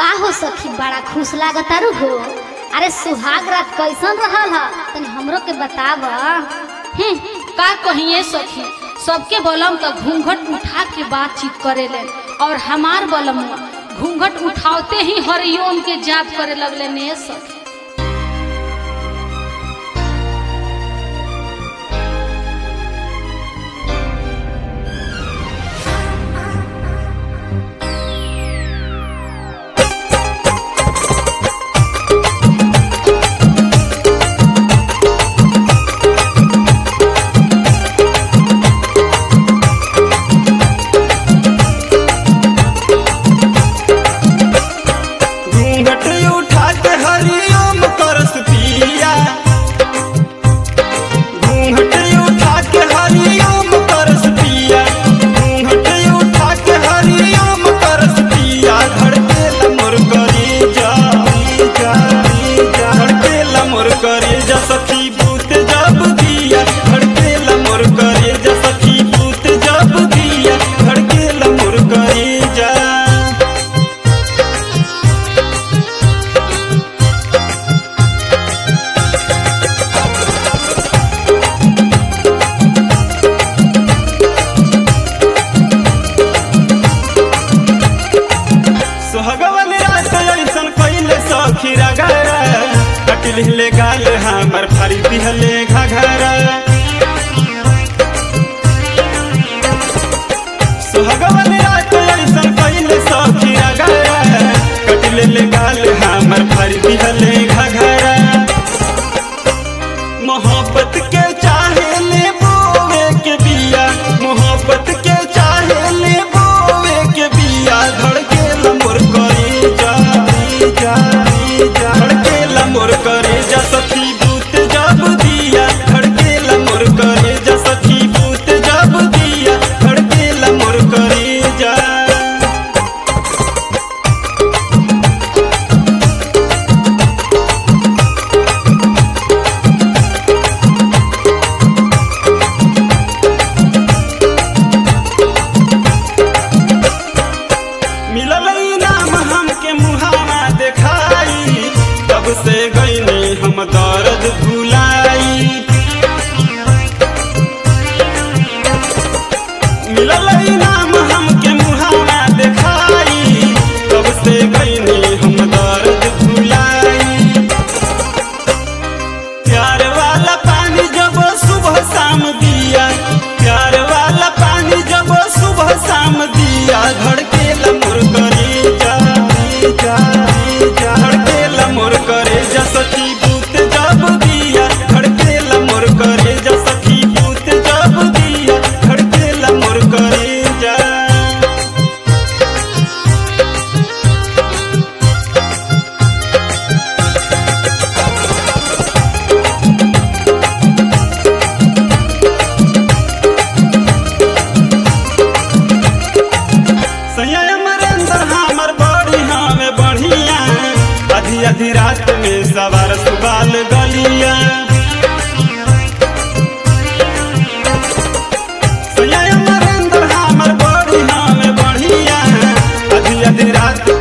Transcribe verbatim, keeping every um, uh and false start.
का हो सखी बड़ा खुश लागता रू हो। अरे सुहाग रात कैसन रहल ह तनी हमरो के बताव। हम्म का कहिए सखी, सबके बलम का घूंघट उठा के बातचीत करेले और हमार बलम घूंघट उठाते ही हरिओम के जाप करे लगले ने सखी। ले गाल हमर फारी दिहले घघरा सुहागवाले रात ऐसन कइले सखी रगरा कटले ले गाल हमर फारी दिहले घघरा। मोहब्बत के चाहे ले बोवे के बिया, मोहब्बत के चाहे ले बोवे के बिया, धड़के लमोर करे जा जा जा धड़के लमोर करे जा सखी बूत जब दिया, धड़के लमोर करे जा सखी बूत जब दिया, धड़के लमोर करे जा। मिलल नाम हमके मुहावा देखाई, तब से गईनी हम दर्द भुलाई। मिलल नाम हमके मुहावा देखाई, तब से गईनी हम दर्द भुलाई। प्यार वाला पानी जब सुबह शाम दिया, प्यार वाला पानी जब सुबह शाम दिया, धड़के लमोर करे जा जा जा धड़के लमोर करे जा सखी बूत जब दिया, धड़के लमोर करे जा सखी बूत जब दिया, धड़के लमोर करे जा। आधी आधी रात में सवार सुबाल गलिया, सैया मरेंद्र हमर बड़ी हमें बढ़िया, आधी आधी रात